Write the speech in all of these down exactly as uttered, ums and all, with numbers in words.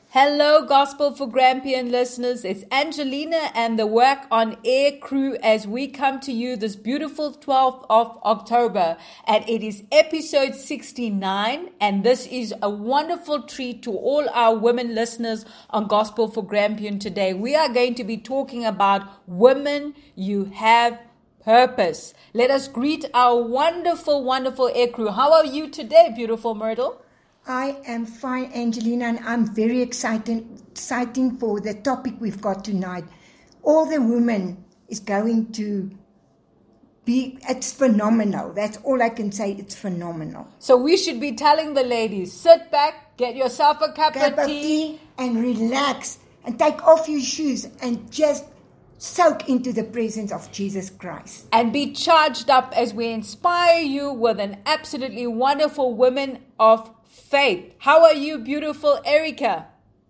Hello, Gospel for Grampian listeners. It's Angelina and the Work on Air crew as we come to you this beautiful twelfth of October. And it is episode sixty-nine. And this is a wonderful treat to all our women listeners on Gospel for Grampian today. We are going to be talking about women, you have purpose. Let us greet our wonderful, wonderful air crew. How are you today, beautiful Myrtle? I am fine, Angelina, and I'm very excited, exciting for the topic we've got tonight. All the women is going to be, it's phenomenal. That's all I can say, it's phenomenal. So we should be telling the ladies, sit back, get yourself a cup, cup of, tea. of tea and relax and take off your shoes and just soak into the presence of Jesus Christ. And be charged up as we inspire you with an absolutely wonderful woman of faith. How are you, beautiful Erica?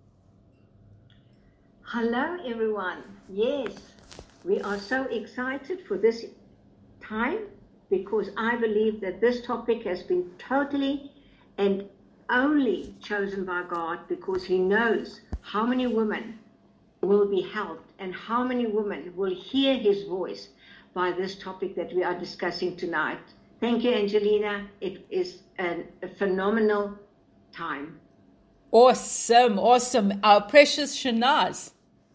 Hello, everyone. Yes, we are so excited for this time because I believe that this topic has been totally and only chosen by God because He knows how many women will be helped and how many women will hear His voice by this topic that we are discussing tonight. Thank you, Angelina. It is an, a phenomenal time. Awesome, awesome. Our precious Shanaz.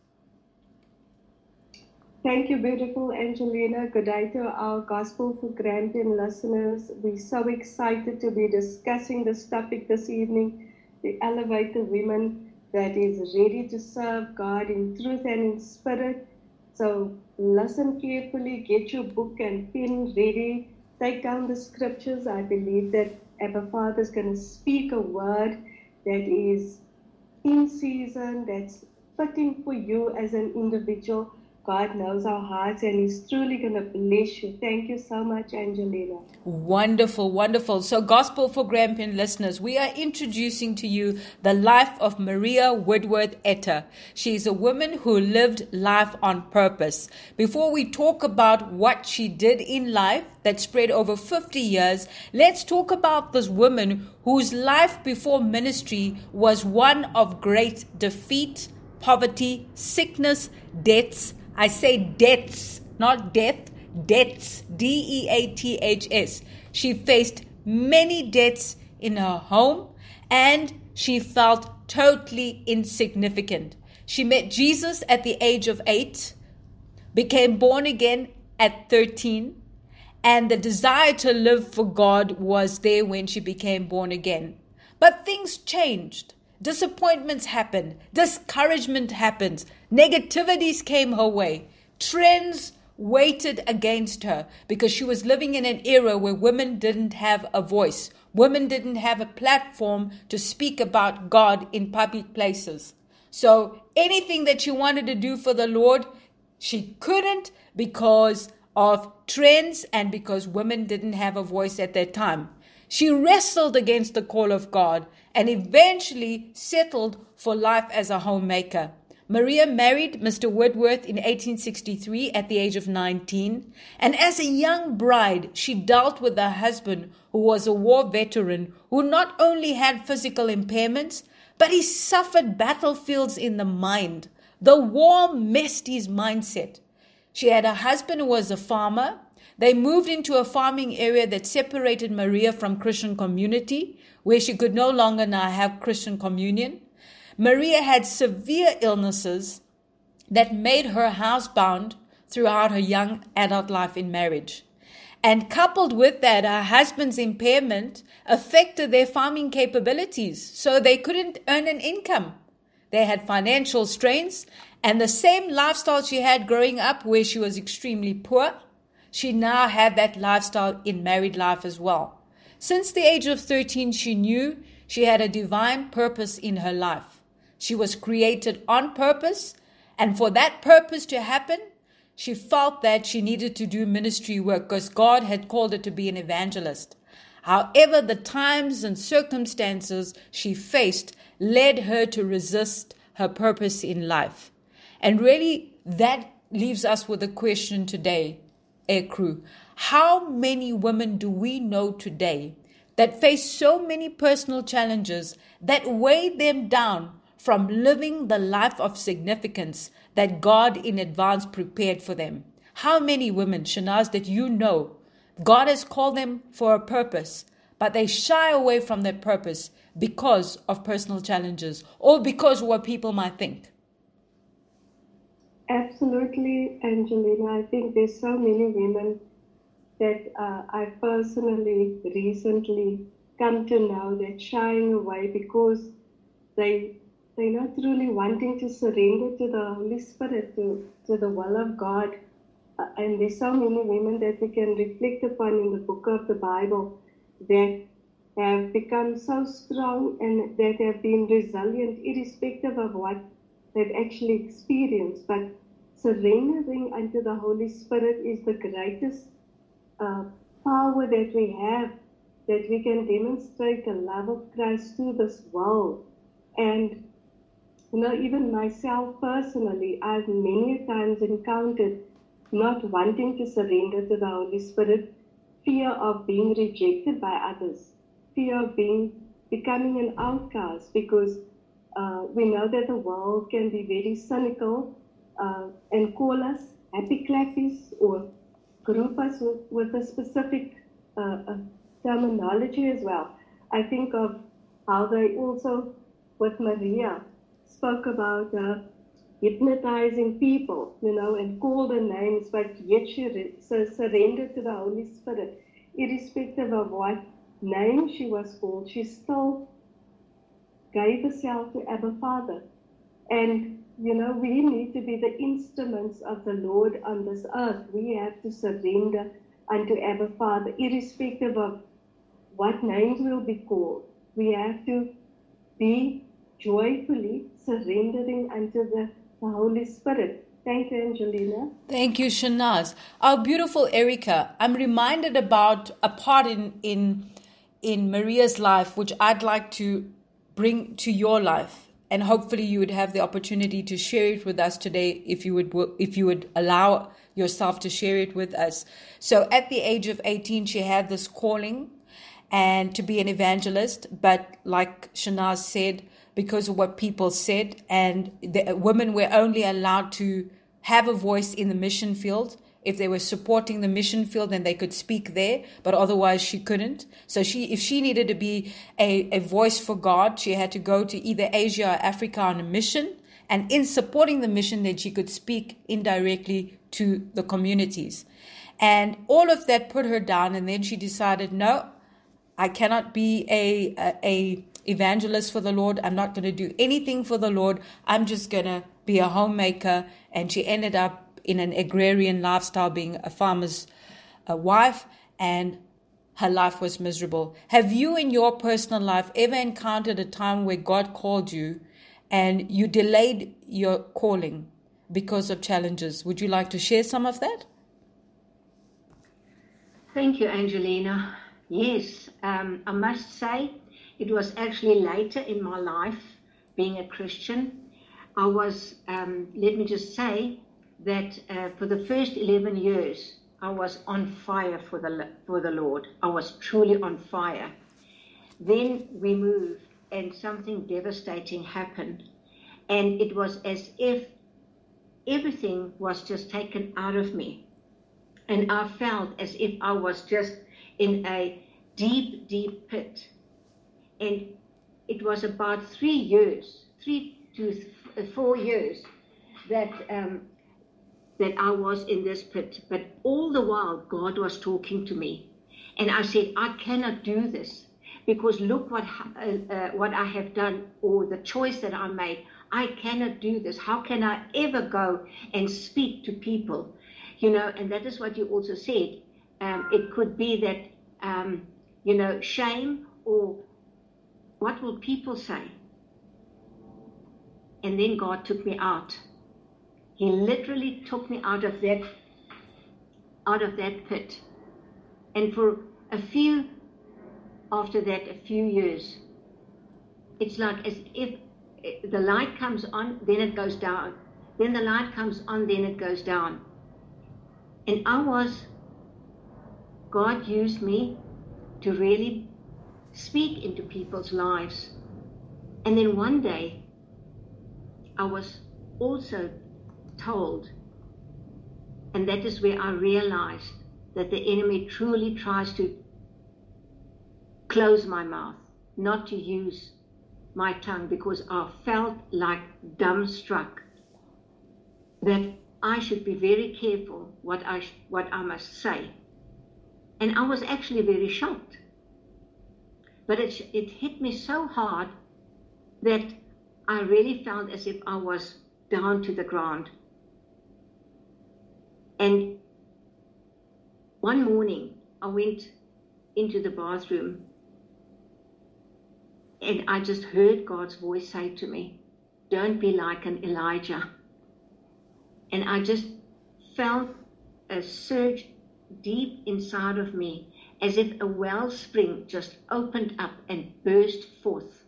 Thank you, beautiful Angelina. Good day to our Gospel for Grampian listeners. We're so excited to be discussing this topic this evening, the elevated women that is ready to serve God in truth and in spirit. So listen carefully, get your book and pen ready. Take down the scriptures. I believe that Abba Father is going to speak a word that is in season, that's fitting for you as an individual. God knows our hearts and He's truly going to bless you. Thank you so much, Angelina. Wonderful, wonderful. So Gospel for Grampian listeners, we are introducing to you the life of Maria Woodworth Etter. She is a woman who lived life on purpose. Before we talk about what she did in life that spread over fifty years, let's talk about this woman whose life before ministry was one of great defeat, poverty, sickness, deaths. I say deaths, not death, deaths, D E A T H S. She faced many deaths in her home and she felt totally insignificant. She met Jesus at the age of eight, became born again at thirteen, and the desire to live for God was there when she became born again. But things changed. Disappointments happened. Discouragement happened. Negativities came her way. Trends waited against her because she was living in an era where women didn't have a voice. Women didn't have a platform to speak about God in public places. So anything that she wanted to do for the Lord, she couldn't because of trends and because women didn't have a voice at that time. She wrestled against the call of God and eventually settled for life as a homemaker. Maria married Mister Woodworth in eighteen sixty-three at the age of nineteen. And as a young bride, she dealt with a husband who was a war veteran who not only had physical impairments, but he suffered battlefields in the mind. The war messed his mindset. She had a husband who was a farmer. They moved into a farming area that separated Maria from Christian community, where she could no longer now have Christian communion. Maria had severe illnesses that made her housebound throughout her young adult life in marriage. And coupled with that, her husband's impairment affected their farming capabilities, so they couldn't earn an income. They had financial strains, and the same lifestyle she had growing up, where she was extremely poor, she now had that lifestyle in married life as well. Since the age of thirteen, she knew she had a divine purpose in her life. She was created on purpose, and for that purpose to happen, she felt that she needed to do ministry work because God had called her to be an evangelist. However, the times and circumstances she faced led her to resist her purpose in life. And really, that leaves us with a question today, Air Crew. How many women do we know today that face so many personal challenges that weigh them down from living the life of significance that God in advance prepared for them. How many women, Shanaz, that you know, God has called them for a purpose, but they shy away from that purpose because of personal challenges or because of what people might think? Absolutely, Angelina. I think there's so many women that uh, I personally recently come to know that shying away because they they're not really wanting to surrender to the Holy Spirit, to, to the will of God. Uh, and there's so many women that we can reflect upon in the book of the Bible that have become so strong and that have been resilient irrespective of what they've actually experienced. But surrendering unto the Holy Spirit is the greatest uh, power that we have, that we can demonstrate the love of Christ to this world. And you know, even myself personally, I've many times encountered not wanting to surrender to the Holy Spirit, fear of being rejected by others, fear of being becoming an outcast, because uh, we know that the world can be very cynical uh, and call us happy clappies or group us with, with a specific uh, uh, terminology as well. I think of how they also, with Maria, spoke about uh, hypnotizing people, you know, and called her names, but yet she re- so surrendered to the Holy Spirit. Irrespective of what name she was called, she still gave herself to Abba Father. And, you know, we need to be the instruments of the Lord on this earth. We have to surrender unto Abba Father, irrespective of what names will be called. We have to be joyfully surrendering unto the, the Holy Spirit. Thank you, Angelina. Thank you, Shanaz. Our beautiful Erica, I'm reminded about a part in, in, in Maria's life, which I'd like to bring to your life. And hopefully you would have the opportunity to share it with us today if you would, if you would allow yourself to share it with us. So at the age of eighteen, she had this calling and to be an evangelist. But like Shanaz said, because of what people said, and the women were only allowed to have a voice in the mission field. If they were supporting the mission field, then they could speak there, but otherwise she couldn't. So she, if she needed to be a, a voice for God, she had to go to either Asia or Africa on a mission. And in supporting the mission, then she could speak indirectly to the communities. And all of that put her down. And then she decided, no, I cannot be a, a, a evangelist for the Lord. I'm not going to do anything for the Lord. I'm just going to be a homemaker. And she ended up in an agrarian lifestyle, being a farmer's uh, wife, and her life was miserable. Have you in your personal life ever encountered a time where God called you and you delayed your calling because of challenges? Would you like to share some of that? Thank you, Angelina. Yes, um, I must say it was actually later in my life, being a Christian. I was, um, let me just say, that uh, for the first eleven years, I was on fire for the for the Lord. I was truly on fire. Then we moved, and something devastating happened. And it was as if everything was just taken out of me. And I felt as if I was just in a deep, deep pit. And it was about three years, three to th- four years, that um, that I was in this pit. But all the while, God was talking to me. And I said, I cannot do this, because look what uh, uh, what I have done, or the choice that I made. I cannot do this. How can I ever go and speak to people? You know, and that is what you also said. Um, it could be that, um, you know, shame, or what will people say? And then God took me out. He literally took me out of that, out of that pit. And for a few, after that, a few years, it's like as if the light comes on, then it goes down. Then the light comes on, then it goes down. And I was, God used me to really speak into people's lives. And then one day, I was also told, and that is where I realized that the enemy truly tries to close my mouth, not to use my tongue, because I felt like dumbstruck that I should be very careful what I what I must say. And I was actually very shocked. But it, it hit me so hard that I really felt as if I was down to the ground. And one morning, I went into the bathroom and I just heard God's voice say to me, "Don't be like an Elijah." And I just felt a surge deep inside of me, as if a wellspring just opened up and burst forth.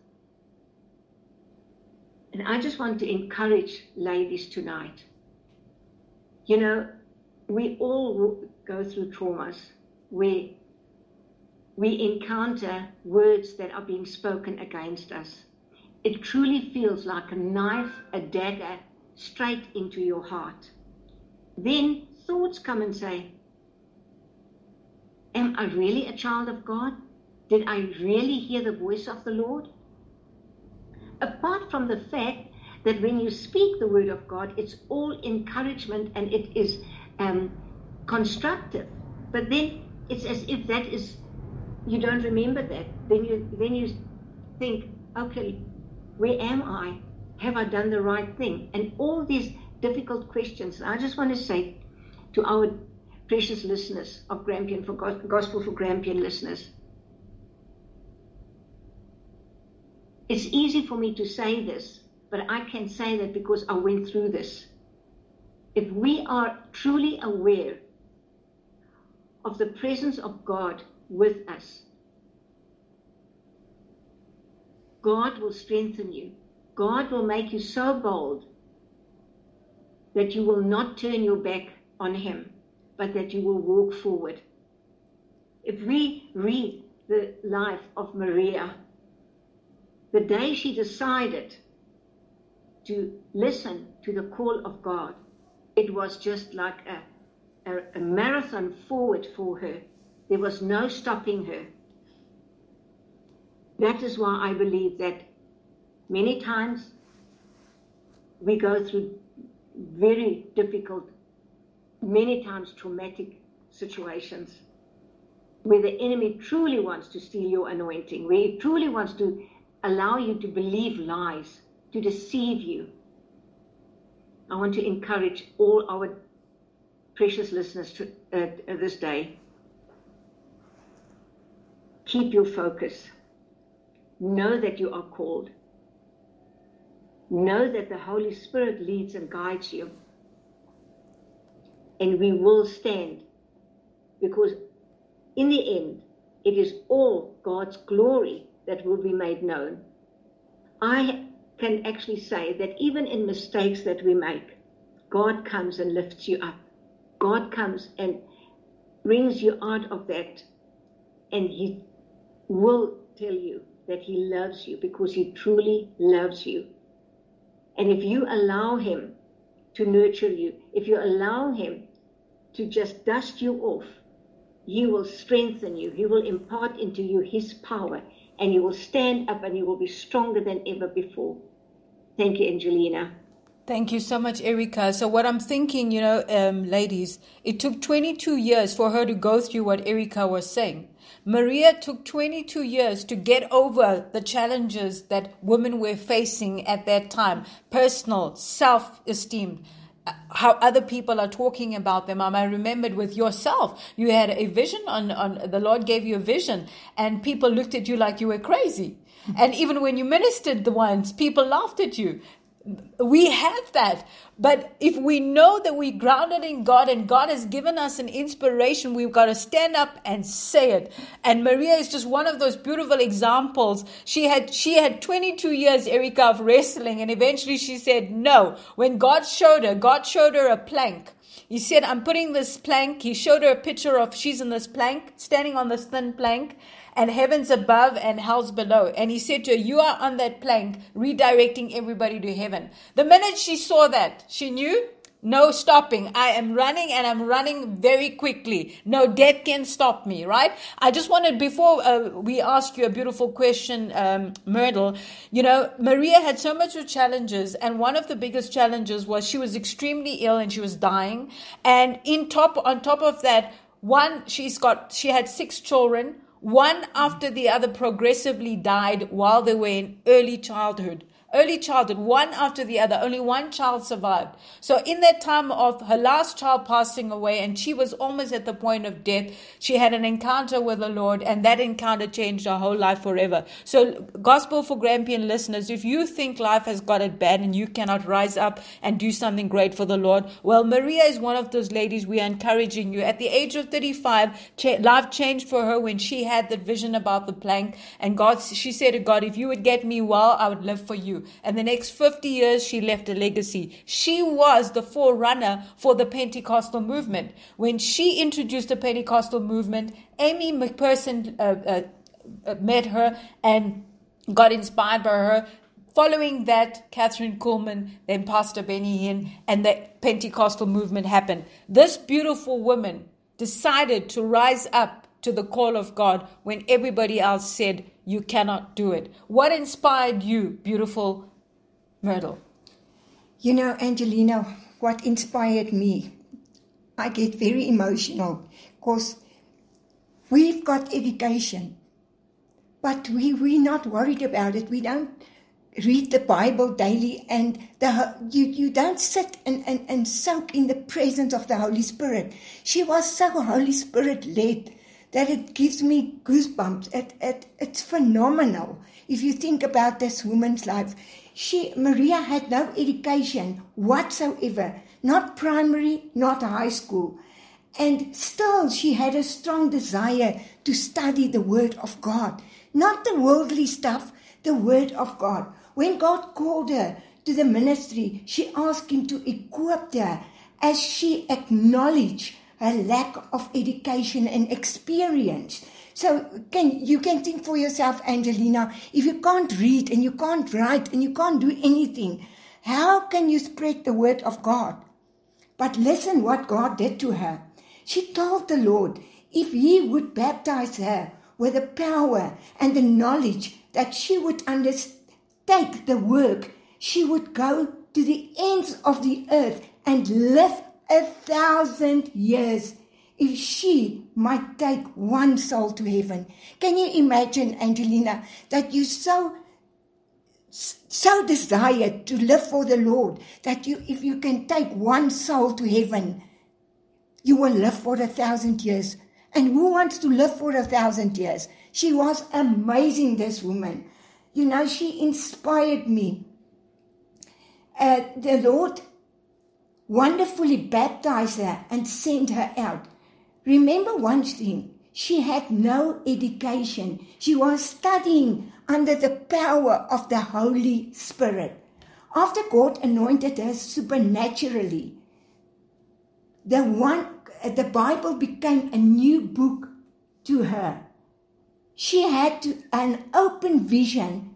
And I just want to encourage ladies tonight. You know, we all go through traumas where we encounter words that are being spoken against us. It truly feels like a knife, a dagger, straight into your heart. Then thoughts come and say, am I really a child of God? Did I really hear the voice of the Lord? Apart from the fact that when you speak the word of God, it's all encouragement and it is um, constructive. But then it's as if that is, you don't remember that. Then you, then you think, okay, where am I? Have I done the right thing? And all these difficult questions. I just want to say to our precious listeners of Grampian for Gospel for Grampian listeners, it's easy for me to say this, but I can say that because I went through this. If we are truly aware of the presence of God with us, God will strengthen you. God will make you so bold that you will not turn your back on him, but that you will walk forward. If we read the life of Maria, the day she decided to listen to the call of God, it was just like a, a, a marathon forward for her. There was no stopping her. That is why I believe that many times we go through very difficult, many times traumatic situations where the enemy truly wants to steal your anointing, where he truly wants to allow you to believe lies, to deceive you. I want to encourage all our precious listeners to, uh, this day. Keep your focus. Know that you are called. Know that the Holy Spirit leads and guides you. And we will stand, because in the end, it is all God's glory that will be made known. I can actually say that even in mistakes that we make, God comes and lifts you up. God comes and brings you out of that, and he will tell you that he loves you, because he truly loves you. And if you allow him to nurture you, if you allow him to just dust you off, he will strengthen you. He will impart into you his power, and you will stand up and you will be stronger than ever before. Thank you, Angelina. Thank you so much, Erica. So what I'm thinking, you know, um, ladies, it took twenty-two years for her to go through what Erica was saying. Maria took twenty-two years to get over the challenges that women were facing at that time. Personal, self-esteem, how other people are talking about them. I remembered with yourself, you had a vision on, on the Lord gave you a vision, and people looked at you like you were crazy. And even when you ministered the ones, people laughed at you. We have that. But if we know that we're grounded in God and God has given us an inspiration, we've got to stand up and say it. And Maria is just one of those beautiful examples. She had she had twenty-two years, Erica, of wrestling, and eventually she said no. When God showed her, God showed her a plank. He said, I'm putting this plank. He showed her a picture of she's in this plank, standing on this thin plank. and heaven's above and hell's below. And he said to her, you are on that plank, redirecting everybody to heaven. The minute she saw that, she knew, no stopping. I am running, and I'm running very quickly. No death can stop me, right? I just wanted, before uh, we ask you a beautiful question, um, Myrtle, you know, Maria had so much of challenges, and one of the biggest challenges was she was extremely ill and she was dying. And in top, on top of that, one, she's got, she had six children. One after the other progressively died while they were in early childhood. Early childhood, one after the other. Only one child survived. So in that time of her last child passing away, and she was almost at the point of death, she had an encounter with the Lord, and that encounter changed her whole life forever. So Gospel for Grampian listeners, if you think life has got it bad and you cannot rise up and do something great for the Lord, well, Maria is one of those ladies. We are encouraging you. At the age of thirty-five, cha- life changed for her when she had the vision about the plank, and God, she said to God, if you would get me well, I would live for you. And the next fifty years, she left a legacy. She was the forerunner for the Pentecostal movement. When she introduced the Pentecostal movement, Amy McPherson uh, uh, met her and got inspired by her. Following that, Catherine Kuhlman, then Pastor Benny Hinn, and the Pentecostal movement happened. This beautiful woman decided to rise up to the call of God when everybody else said, you cannot do it. What inspired you, beautiful Myrtle? You know, Angelina, what inspired me, I get very emotional because we've got education, but we, we're not worried about it. We don't read the Bible daily, and the, you, you don't sit and, and, and soak in the presence of the Holy Spirit. She was so Holy Spirit led that it gives me goosebumps. It, it, it's phenomenal. If you think about this woman's life, she, Maria had no education whatsoever, not primary, not high school. And still she had a strong desire to study the Word of God. Not the worldly stuff, the Word of God. When God called her to the ministry, she asked him to equip her as she acknowledged her lack of education and experience. So can you can think for yourself, Angelina, if you can't read and you can't write and you can't do anything, how can you spread the word of God? But listen what God did to her. She told the Lord if he would baptize her with the power and the knowledge that she would undertake the work, she would go to the ends of the earth and live a thousand years if she might take one soul to heaven. Can you imagine, Angelina, that you so so desire to live for the Lord, that you, if you can take one soul to heaven, you will live for a thousand years. And who wants to live for a thousand years? She was amazing, this woman. You know, she inspired me. Uh, the Lord wonderfully baptized her and sent her out. Remember one thing, she had no education. She was studying under the power of the Holy Spirit. After God anointed her supernaturally, the one, the Bible became a new book to her. She had to, an open vision.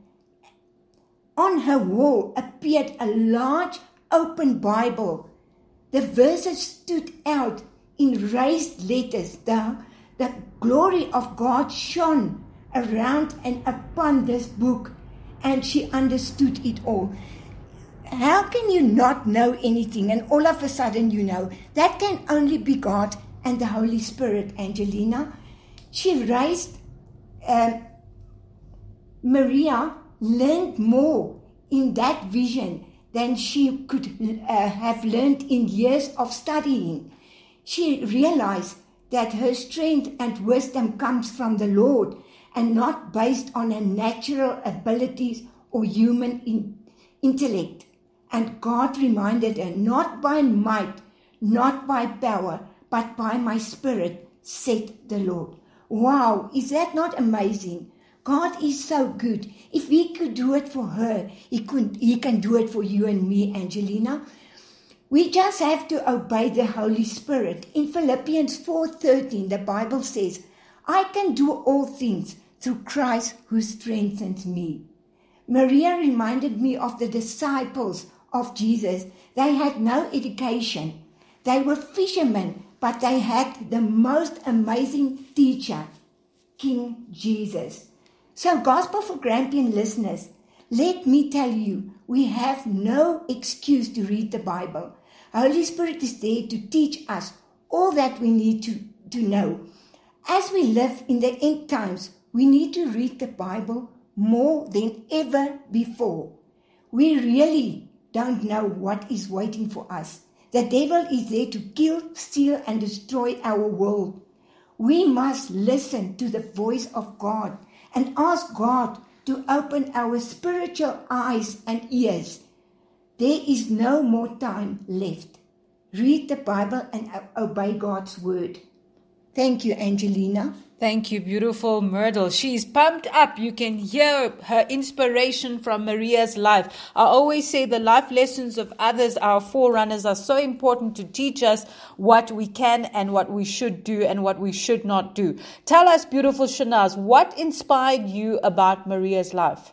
On her wall appeared a large open Bible. The verses stood out in raised letters. The, the glory of God shone around and upon this book, and she understood it all. How can you not know anything and all of a sudden you know? That can only be God and the Holy Spirit, Angelina. She raised, uh, Maria learned more in that vision than she could uh, have learned in years of studying. She realized that her strength and wisdom comes from the Lord and not based on her natural abilities or human in- intellect. And God reminded her, not by might, not by power, but by my Spirit, said the Lord. Wow, is that not amazing? God is so good. If he could do it for her, he, could, he can do it for you and me, Angelina. We just have to obey the Holy Spirit. In Philippians four thirteen, the Bible says, I can do all things through Christ who strengthens me. Maria reminded me of the disciples of Jesus. They had no education. They were fishermen, but they had the most amazing teacher, King Jesus. So, Gospel for Grampian listeners, let me tell you, we have no excuse to read the Bible. Holy Spirit is there to teach us all that we need to, to know. As we live in the end times, we need to read the Bible more than ever before. We really don't know what is waiting for us. The devil is there to kill, steal, and destroy our world. We must listen to the voice of God and ask God to open our spiritual eyes and ears. There is no more time left. Read the Bible and obey God's word. Thank you, Angelina. Thank you, beautiful Myrtle. She's pumped up. You can hear her inspiration from Maria's life. I always say the life lessons of others, our forerunners, are so important to teach us what we can and what we should do and what we should not do. Tell us, beautiful Shanaz, what inspired you about Maria's life?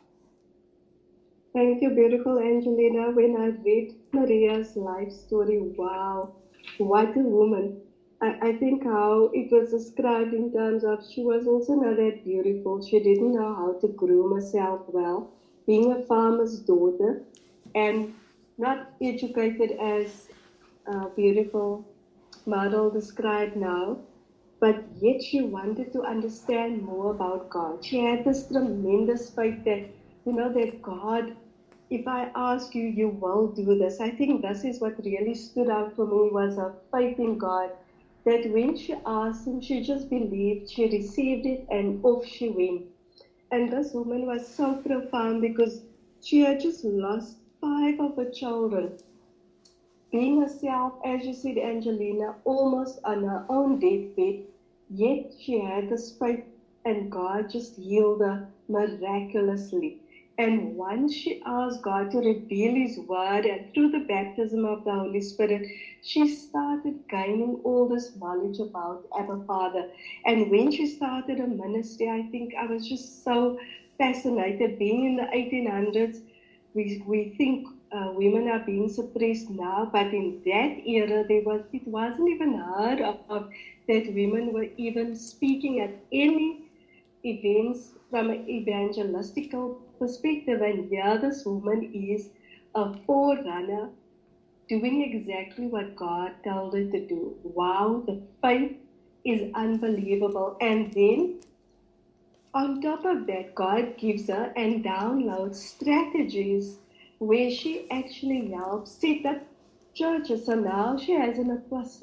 Thank you, beautiful Angelina. When I read Maria's life story, wow, what a woman. I, I think how it was described in terms of she was also not that beautiful. She didn't know how to groom herself well, being a farmer's daughter and not educated as a beautiful model described now. But yet she wanted to understand more about God. She had this tremendous faith that, you know, that God, if I ask you, you will do this. I think this is what really stood out for me was her faith in God. That when she asked him, she just believed, she received it, and off she went. And this woman was so profound because she had just lost five of her children. Being herself, as you said, Angelina, almost on her own deathbed, yet she had this faith, and God just healed her miraculously. And once she asked God to reveal His word, and through the baptism of the Holy Spirit, she started gaining all this knowledge about Abba Father. And when she started a ministry, I think I was just so fascinated. Being in the eighteen hundreds, we, we think uh, women are being suppressed now, but in that era, there was it wasn't even heard of, of that women were even speaking at any events from an evangelistical perspective. And here this woman is a forerunner doing exactly what God told her to do. Wow, the faith is unbelievable. And then on top of that, God gives her and downloads strategies where she actually helps set up churches. So now she has an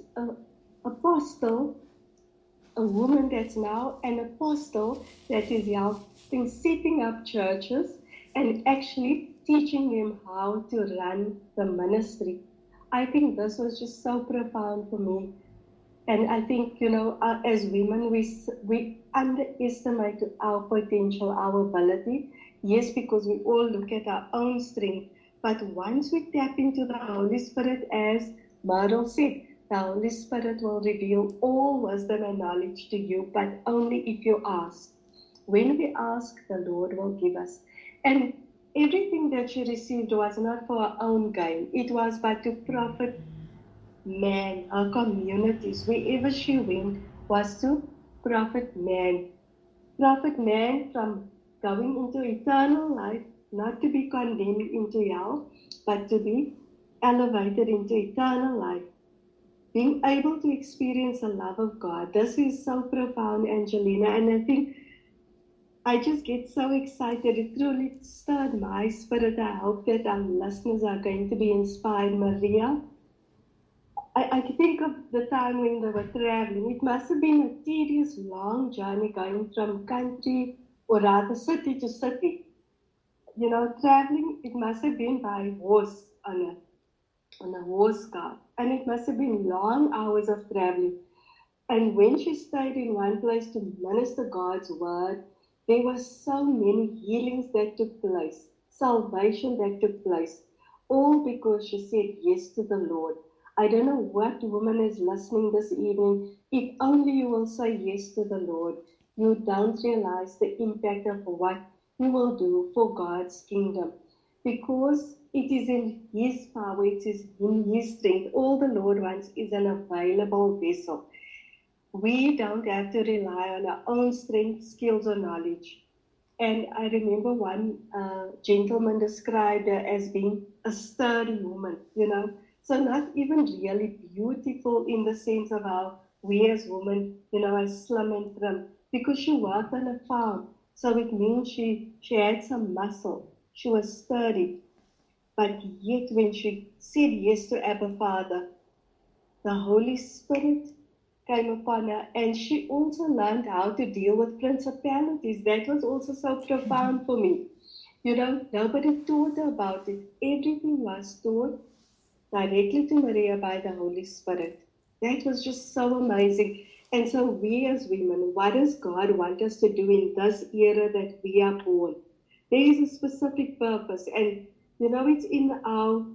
apostle, a woman that's now an apostle that is helping setting up churches and actually teaching them how to run the ministry. I think this was just so profound for me. And I think, you know, uh, as women, we we underestimate our potential, our ability. Yes, because we all look at our own strength. But once we tap into the Holy Spirit, as Myrtle said, the Holy Spirit will reveal all wisdom and knowledge to you, but only if you ask. When we ask, the Lord will give us. And everything that she received was not for her own gain. It was but to profit man, her communities. Wherever she went was to profit man. Profit man from going into eternal life, not to be condemned into hell, but to be elevated into eternal life. Being able to experience the love of God. This is so profound, Angelina. And I think I just get so excited. It truly stirred my spirit. I hope that our listeners are going to be inspired. Maria, I, I think of the time when they were traveling. It must have been a tedious, long journey going from country or rather city to city. You know, traveling, it must have been by horse on a, on a horse cart. And it must have been long hours of traveling. And when she stayed in one place to minister God's word, there were so many healings that took place, salvation that took place, all because she said yes to the Lord. I don't know what woman is listening this evening. If only you will say yes to the Lord, you don't realize the impact of what you will do for God's kingdom. Because it is in His power, it is in His strength. All the Lord wants is an available vessel. We don't have to rely on our own strength, skills, or knowledge. And I remember one uh, gentleman described her as being a sturdy woman, you know. So not even really beautiful in the sense of how we as women, you know, are slim and trim. Because she worked on a farm. So it means she, she had some muscle. She was sturdy. But yet when she said yes to Abba Father, the Holy Spirit came upon her, and she also learned how to deal with principalities. That was also so profound for me. You know, nobody taught her about it. Everything was taught directly to Maria by the Holy Spirit. That was just so amazing. And so we as women, what does God want us to do in this era that we are born? There is a specific purpose, and you know, it's in our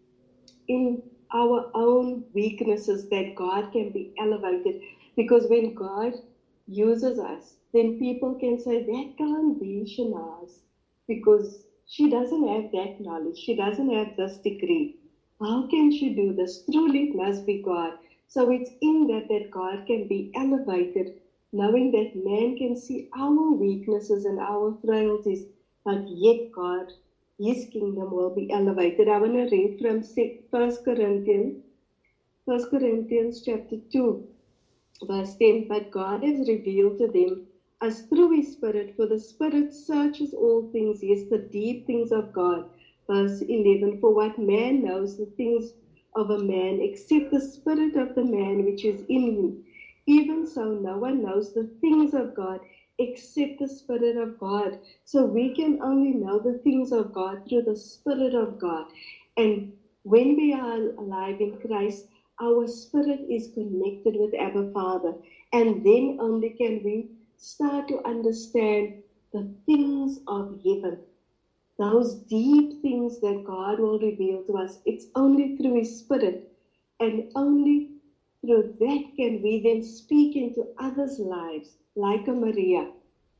in our own weaknesses that God can be elevated. Because when God uses us, then people can say, that can't be Shanaz, because she doesn't have that knowledge, she doesn't have this degree. How can she do this? Truly it must be God. So it's in that that God can be elevated, knowing that man can see our weaknesses and our frailties, but yet God, His kingdom will be elevated. I want to read from First Corinthians, First Corinthians chapter two, verse ten. But God has revealed to them as through His Spirit, for the Spirit searches all things, yes, the deep things of God. Verse eleven, for what man knows the things of a man, except the spirit of the man which is in him. Even so, no one knows the things of God, except the Spirit of God. So we can only know the things of God through the Spirit of God. And when we are alive in Christ, our spirit is connected with Abba Father. And then only can we start to understand the things of heaven. Those deep things that God will reveal to us. It's only through His Spirit. And only through that can we then speak into others' lives, like a Maria.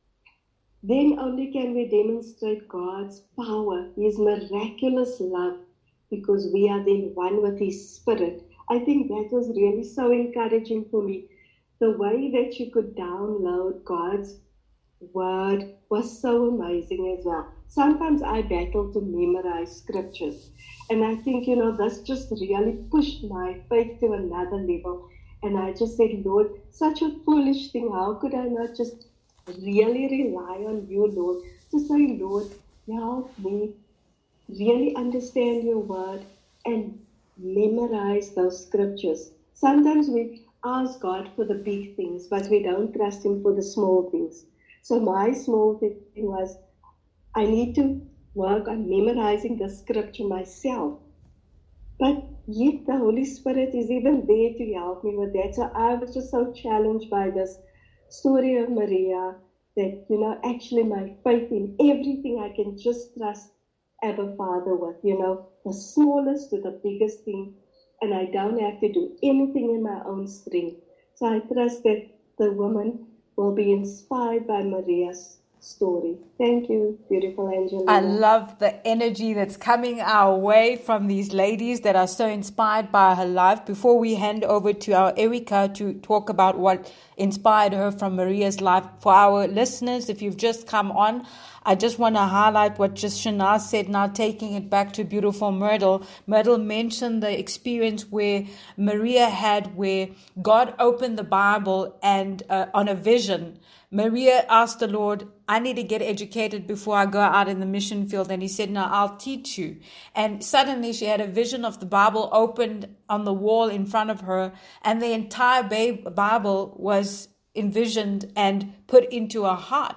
Then only can we demonstrate God's power, His miraculous love, because we are then one with His Spirit. I think that was really so encouraging for me. The way that you could download God's Word was so amazing as well. Sometimes I battle to memorize scriptures. And I think, you know, this just really pushed my faith to another level. And I just said, Lord, such a foolish thing. How could I not just really rely on you, Lord, to say, Lord, help me really understand your word and memorize those scriptures. Sometimes we ask God for the big things, but we don't trust Him for the small things. So my small thing was, I need to work on memorizing the scripture myself. But yet the Holy Spirit is even there to help me with that. So I was just so challenged by this story of Maria that, you know, actually my faith in everything I can just trust Abba Father with, you know, the smallest to the biggest thing. And I don't have to do anything in my own strength. So I trust that the woman will be inspired by Maria's story. Thank you, beautiful Angelina. I love the energy that's coming our way from these ladies that are so inspired by her life. Before we hand over to our Erica to talk about what inspired her from Maria's life, for our listeners, if you've just come on, I just want to highlight what just Shanaz said, now taking it back to beautiful Myrtle. Myrtle mentioned the experience where Maria had, where God opened the Bible and uh, on a vision, Maria asked the Lord, I need to get educated before I go out in the mission field. And He said, no, I'll teach you. And suddenly she had a vision of the Bible opened on the wall in front of her, and the entire Bible was envisioned and put into her heart.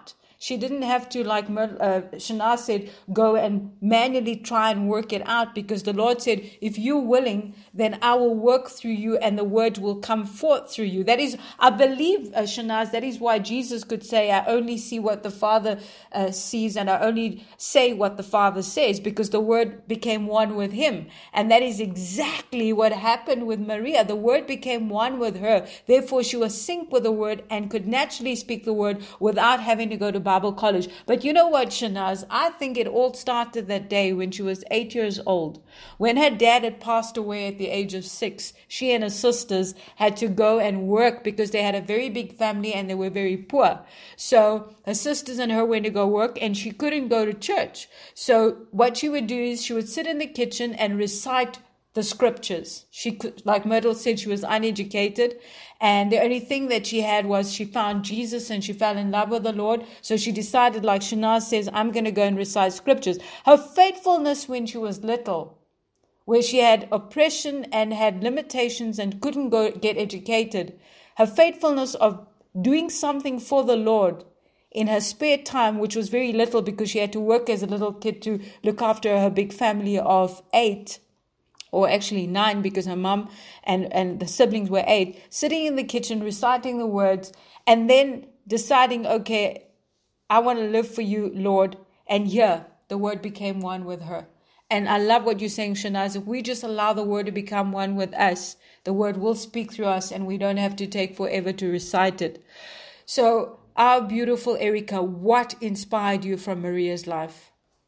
She didn't have to, like uh, Shana said, go and manually try and work it out, because the Lord said, if you're willing, then I will work through you and the word will come forth through you. That is, I believe, uh, Shanaz, that is why Jesus could say, I only see what the Father uh, sees and I only say what the Father says, because the word became one with him. And that is exactly what happened with Maria. The word became one with her. Therefore, she was synced with the word and could naturally speak the word without having to go to Bible college. But you know what, Shanaz? I think it all started that day when she was eight years old. When her dad had passed away at the age of six, she and her sisters had to go and work because they had a very big family and they were very poor. So her sisters and her went to go work and she couldn't go to church. So what she would do is she would sit in the kitchen and recite the scriptures. She could, like Myrtle said, she was uneducated, and the only thing that she had was she found Jesus and she fell in love with the Lord. So she decided, like Shanaz says, I'm going to go and recite scriptures. Her faithfulness when she was little, where she had oppression and had limitations and couldn't go get educated, her faithfulness of doing something for the Lord in her spare time, which was very little because she had to work as a little kid to look after her big family of eight, or actually nine, because her mom and, and the siblings were eight, sitting in the kitchen, reciting the words, and then deciding, okay, I want to live for you, Lord. And here, the word became one with her. And I love what you're saying, Shanaz. If we just allow the word to become one with us, the word will speak through us, and we don't have to take forever to recite it. So, our beautiful Erica, what inspired you from Maria's life?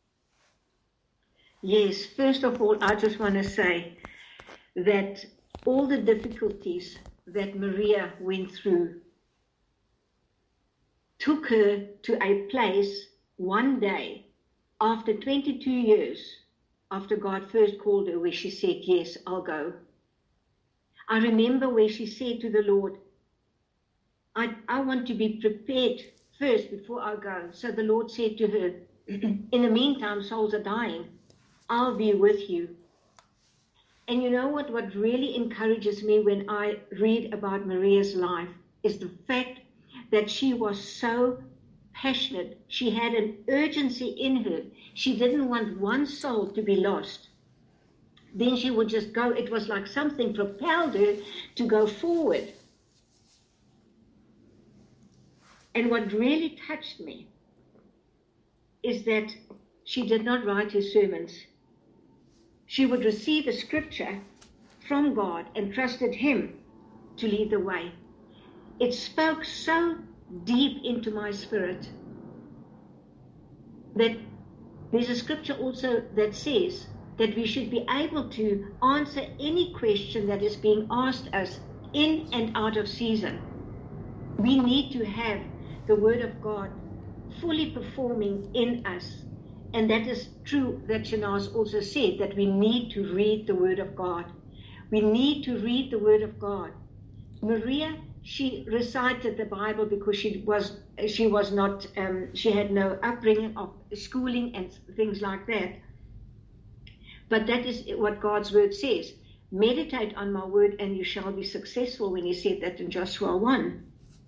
Yes, first of all, I just want to say that all the difficulties that Maria went through took her to a place one day after twenty-two years after God first called her, where she said, yes, I'll go. I remember where she said to the Lord, I, I want to be prepared first before I go. So the Lord said to her, in the meantime, souls are dying. I'll be with you. And you know what? What really encourages me when I read about Maria's life is the fact that she was so passionate. She had an urgency in her. She didn't want one soul to be lost. Then she would just go. It was like something propelled her to go forward. And what really touched me is that she did not write her sermons. She would receive a scripture from God and trusted him to lead the way. It spoke so deep into my spirit that there's a scripture also that says that we should be able to answer any question that is being asked us in and out of season. We need to have the word of God fully performing in us. And that is true that Shanaz also said, that we need to read the word of God. We need to read the word of God. Maria, she recited the Bible because she was she was not, um, she had no upbringing of schooling and things like that. But that is what God's word says. Meditate on my word and you shall be successful, when he said that in Joshua one.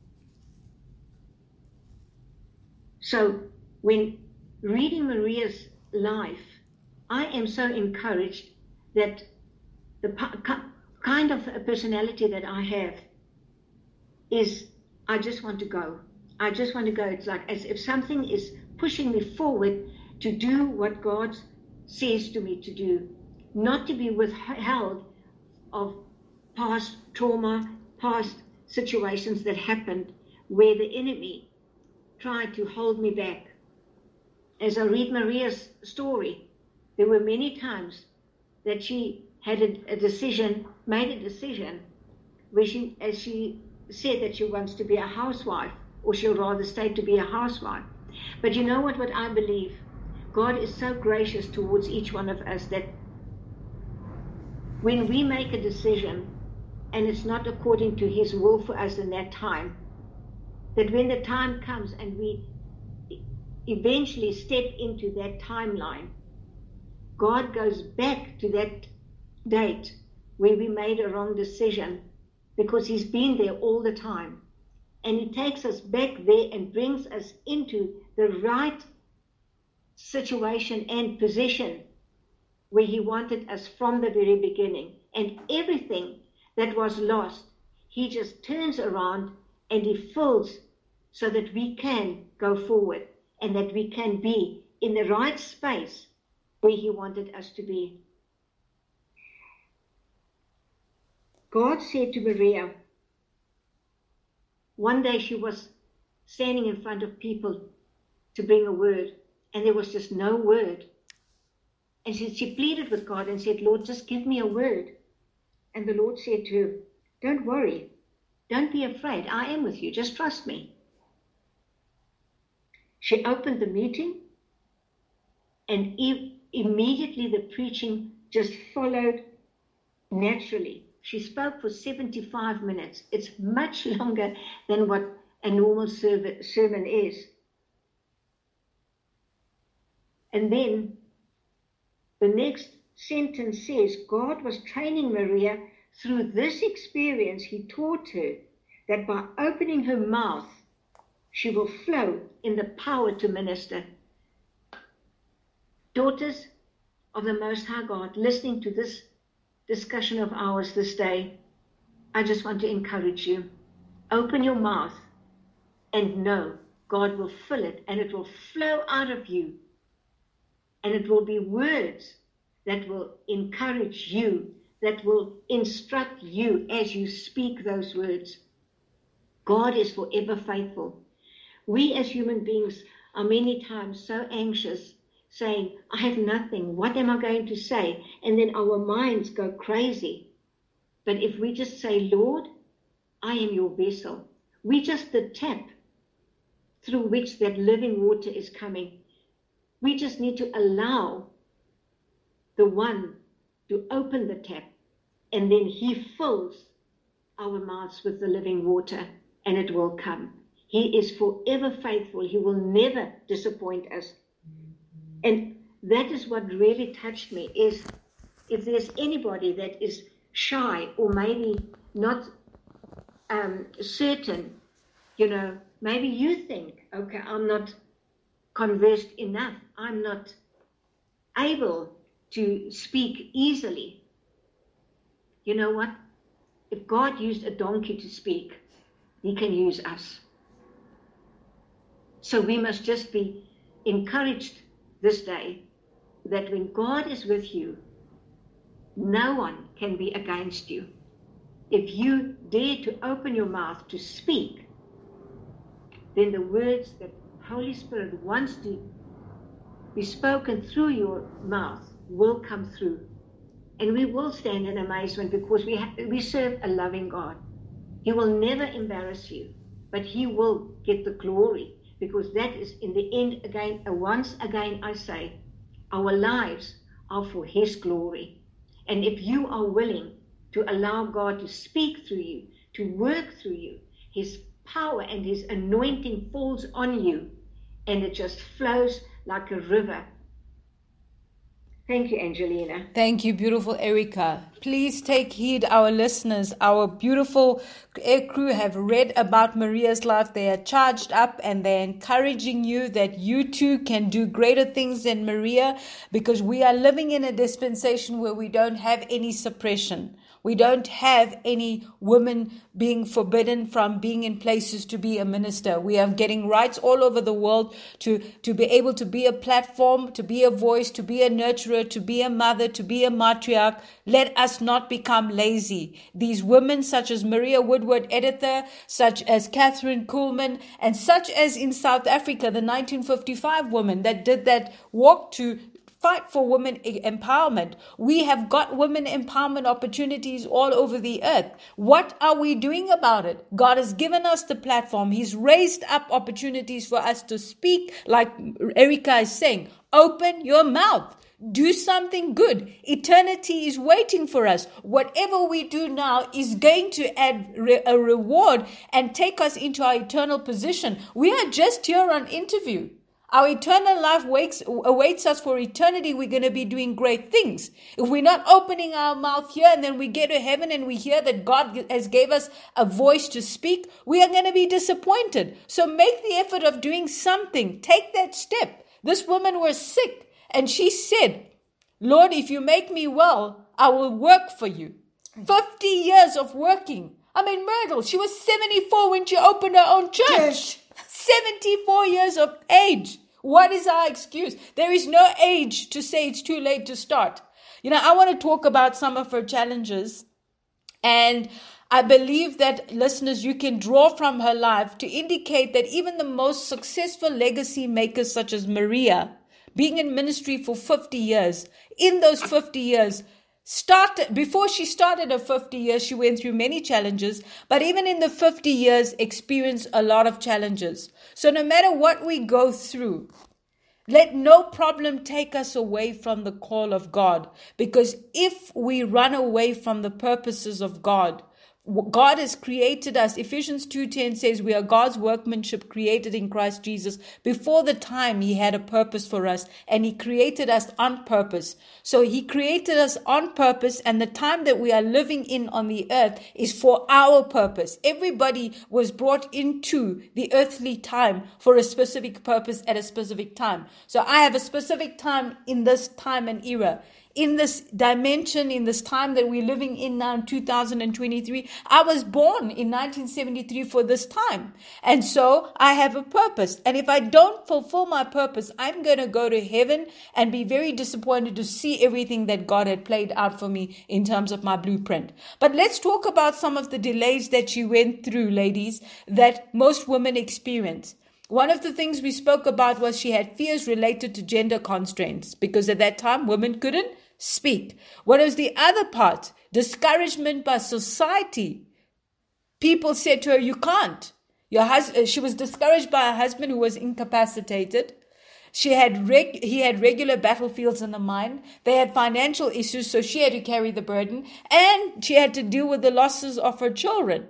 So when reading Maria's life, I am so encouraged that the kind of a personality that I have is, I just want to go. I just want to go. It's like as if something is pushing me forward to do what God says to me to do, not to be withheld of past trauma, past situations that happened where the enemy tried to hold me back. As I read Maria's story, there were many times that she had a, a decision, made a decision, where she, as she said that she wants to be a housewife, or she'll rather stay to be a housewife. But you know what, what I believe? God is so gracious towards each one of us that when we make a decision and it's not according to his will for us in that time, that when the time comes and we eventually step into that timeline, God goes back to that date where we made a wrong decision, because he's been there all the time. And he takes us back there and brings us into the right situation and position where he wanted us from the very beginning. And everything that was lost, he just turns around and he fills so that we can go forward and that we can be in the right space where he wanted us to be. God said to Maria, one day she was standing in front of people to bring a word, and there was just no word. And she, she pleaded with God and said, Lord, just give me a word. And the Lord said to her, don't worry. Don't be afraid. I am with you. Just trust me. She opened the meeting, and e- immediately the preaching just followed naturally. She spoke for seventy-five minutes. It's much longer than what a normal sermon is. And then the next sentence says, God was training Maria through this experience. He taught her that by opening her mouth, she will flow in the power to minister. Daughters of the Most High God, listening to this discussion of ours this day, I just want to encourage you. Open your mouth and know God will fill it, and it will flow out of you. And it will be words that will encourage you, that will instruct you as you speak those words. God is forever faithful. We as human beings are many times so anxious, saying, I have nothing. What am I going to say? And then our minds go crazy. But if we just say, Lord, I am your vessel. We just the tap through which that living water is coming. We just need to allow the one to open the tap, and then he fills our mouths with the living water, and it will come. He is forever faithful. He will never disappoint us. And that is what really touched me, is if there's anybody that is shy or maybe not um, certain, you know, maybe you think, okay, I'm not conversed enough. I'm not able to speak easily. You know what? If God used a donkey to speak, he can use us. So we must just be encouraged this day that when God is with you, no one can be against you. If you dare to open your mouth to speak, then the words that Holy Spirit wants to be spoken through your mouth will come through. And we will stand in amazement because we ha- we serve a loving God. He will never embarrass you, but he will get the glory, because that is in the end, again, uh, once again I say, our lives are for his glory. And if you are willing to allow God to speak through you, to work through you, his power and his anointing falls on you, and it just flows like a river. Thank you, Angelina. Thank you, beautiful Erica. Please take heed, our listeners. Our beautiful air crew have read about Maria's life. They are charged up, and they're encouraging you that you too can do greater things than Maria, because we are living in a dispensation where we don't have any suppression. We don't have any women being forbidden from being in places to be a minister. We are getting rights all over the world to, to be able to be a platform, to be a voice, to be a nurturer, to be a mother, to be a matriarch. Let us not become lazy. These women such as Maria Woodward-Etter, such as Catherine Kuhlman, and such as in South Africa, the nineteen fifty-five woman that did that walk to fight for women empowerment. We have got women empowerment opportunities all over the earth. What are we doing about it? God has given us the platform. He's raised up opportunities for us to speak, like Erica is saying. Open your mouth. Do something good. Eternity is waiting for us. Whatever we do now is going to add re- a reward and take us into our eternal position. We are just here on interview. Our eternal life waits, awaits us for eternity. We're going to be doing great things. If we're not opening our mouth here and then we get to heaven and we hear that God has gave us a voice to speak, we are going to be disappointed. So make the effort of doing something. Take that step. This woman was sick and she said, Lord, if you make me well, I will work for you. fifty years of working. I mean, Myrtle, she was seventy-four when she opened her own church. Yes. seventy-four years of age. What is our excuse? There is no age to say it's too late to start. You know, I want to talk about some of her challenges. And I believe that, listeners, you can draw from her life to indicate that even the most successful legacy makers such as Maria, being in ministry for fifty years, in those fifty years, Started, before she started her fifty years, she went through many challenges, but even in the fifty years, experienced a lot of challenges. So no matter what we go through, let no problem take us away from the call of God. Because if we run away from the purposes of God, God has created us. Ephesians two ten says we are God's workmanship created in Christ Jesus. Before the time he had a purpose for us, and he created us on purpose. So he created us on purpose, and the time that we are living in on the earth is for our purpose. Everybody was brought into the earthly time for a specific purpose at a specific time. So I have a specific time in this time and era. In this dimension, in this time that we're living in now in two thousand twenty-three, I was born in nineteen seventy-three for this time. And so I have a purpose. And if I don't fulfill my purpose, I'm going to go to heaven and be very disappointed to see everything that God had played out for me in terms of my blueprint. But let's talk about some of the delays that she went through, ladies, that most women experience. One of the things we spoke about was she had fears related to gender constraints, because at that time women couldn't speak. What was the other part? Discouragement by society. People said to her, you can't. Your hus- she was discouraged by her husband who was incapacitated. She had reg- he had regular battlefields in the mind. They had financial issues, so she had to carry the burden. And she had to deal with the losses of her children.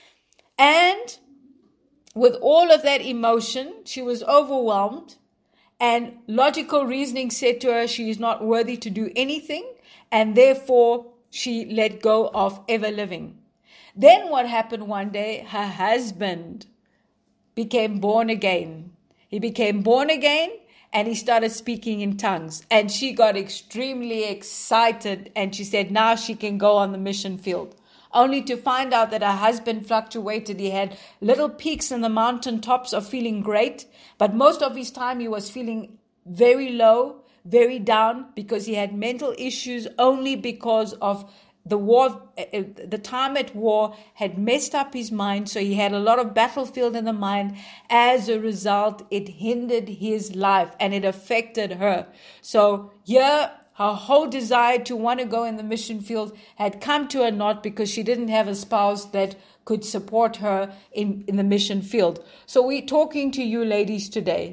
And with all of that emotion, she was overwhelmed. And logical reasoning said to her she is not worthy to do anything, and therefore she let go of ever living. Then what happened one day? Her husband became born again. He became born again and he started speaking in tongues. And she got extremely excited and she said now she can go on the mission field. Only to find out that her husband fluctuated. He had little peaks in the mountain tops of feeling great, but most of his time he was feeling very low, very down, because he had mental issues only because of the war. The time at war had messed up his mind, so he had a lot of battlefield in the mind. As a result, it hindered his life and it affected her. So here, her whole desire to want to go in the mission field had come to a naught because she didn't have a spouse that could support her in, in the mission field. So we're talking to you ladies today.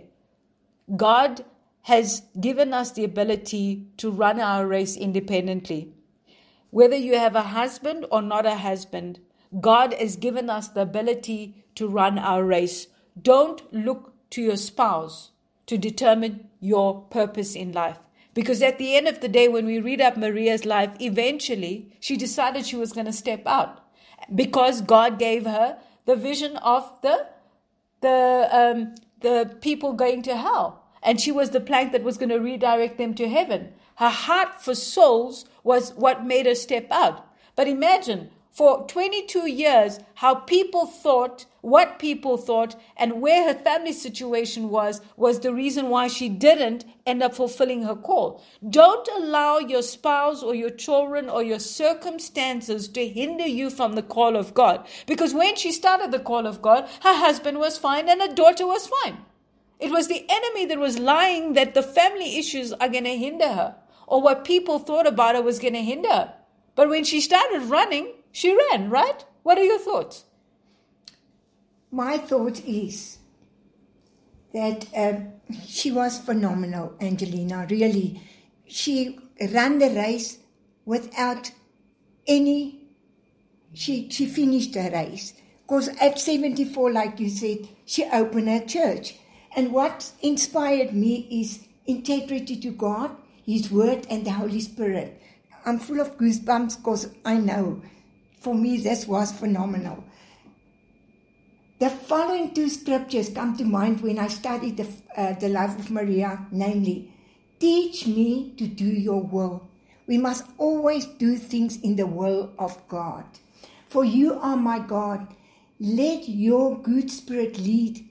God has given us the ability to run our race independently. Whether you have a husband or not a husband, God has given us the ability to run our race. Don't look to your spouse to determine your purpose in life. Because at the end of the day, when we read up Maria's life, eventually she decided she was going to step out because God gave her the vision of the the um, the people going to hell. And she was the plank that was going to redirect them to heaven. Her heart for souls was what made her step out. But imagine, for twenty-two years, how people thought, what people thought, and where her family situation was, was the reason why she didn't end up fulfilling her call. Don't allow your spouse or your children or your circumstances to hinder you from the call of God. Because when she started the call of God, her husband was fine and her daughter was fine. It was the enemy that was lying that the family issues are going to hinder her, or what people thought about her was going to hinder her. But when she started running, she ran, right? What are your thoughts? My thought is that um, she was phenomenal, Angelina, really. She ran the race without any, she, she finished her race. Because at seventy-four, like you said, she opened her church. And what inspired me is integrity to God, His Word, and the Holy Spirit. I'm full of goosebumps because I know, for me, this was phenomenal. The following two scriptures come to mind when I studied the, uh, the life of Maria, namely, teach me to do your will. We must always do things in the will of God. For you are my God. Let your good spirit lead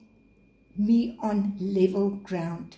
me on level ground.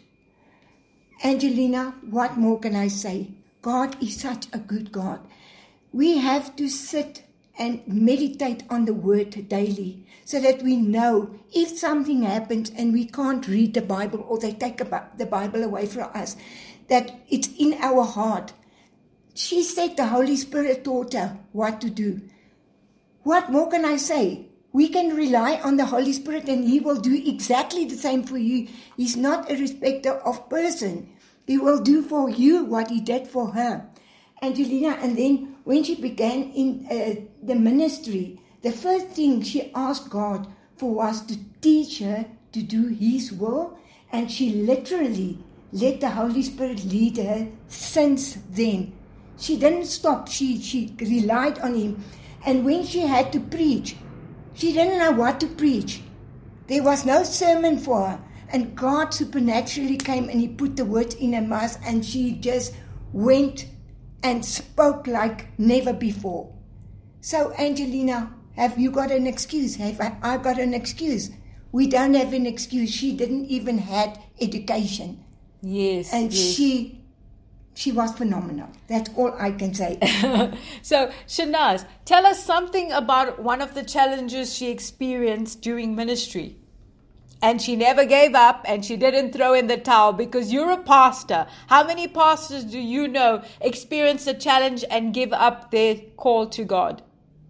Angelina, what more can I say? God is such a good God. We have to sit and meditate on the word daily so that we know if something happens and we can't read the Bible or they take the Bible away from us, that it's in our heart. She said the Holy Spirit taught her what to do. What more can I say? We can rely on the Holy Spirit and He will do exactly the same for you. He's not a respecter of person. He will do for you what He did for her. Angelina, and then when she began in uh, the ministry, the first thing she asked God for was to teach her to do His will, and she literally let the Holy Spirit lead her since then. She didn't stop. She, she relied on Him. And when she had to preach, she didn't know what to preach. There was no sermon for her. And God supernaturally came and He put the words in her mouth, and she just went and spoke like never before. So, Angelina, have you got an excuse? Have I, I got an excuse? We don't have an excuse. She didn't even have education. Yes. And yes. she she was phenomenal. That's all I can say. So, Shanaz, tell us something about one of the challenges she experienced during ministry. And she never gave up and she didn't throw in the towel, because you're a pastor. How many pastors do you know experience a challenge and give up their call to God?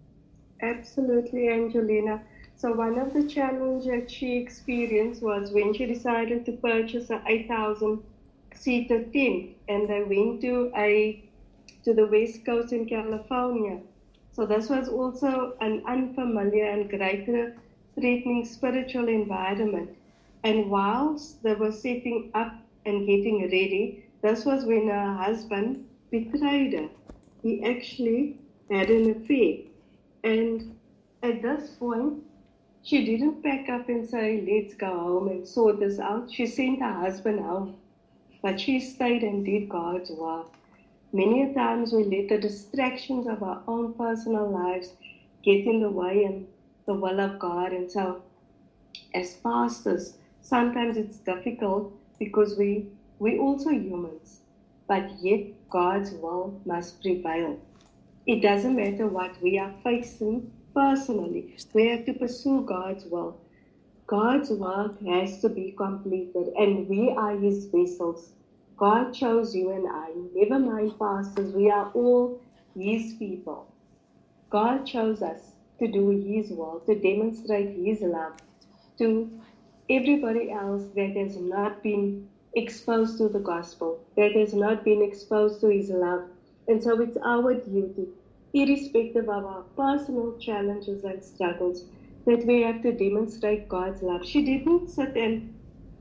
Absolutely, Angelina. So one of the challenges that she experienced was when she decided to purchase an eight thousand seater tent, and they went to a to the West Coast in California. So this was also an unfamiliar and greater threatening spiritual environment. And whilst they were setting up and getting ready, this was when her husband betrayed her. He actually had an affair. And at this point, she didn't pack up and say, let's go home and sort this out. She sent her husband home. But she stayed and did God's work. Many times we let the distractions of our own personal lives get in the way and the will of God. And so as pastors, sometimes it's difficult because we we also humans, but yet God's will must prevail. It doesn't matter what we are facing personally. We have to pursue God's will. God's work has to be completed, and we are His vessels. God chose you and I. Never mind pastors, we are all His people. God chose us to do His will, to demonstrate His love to everybody else that has not been exposed to the gospel, that has not been exposed to His love. And so it's our duty, irrespective of our personal challenges and struggles, that we have to demonstrate God's love. She didn't sit and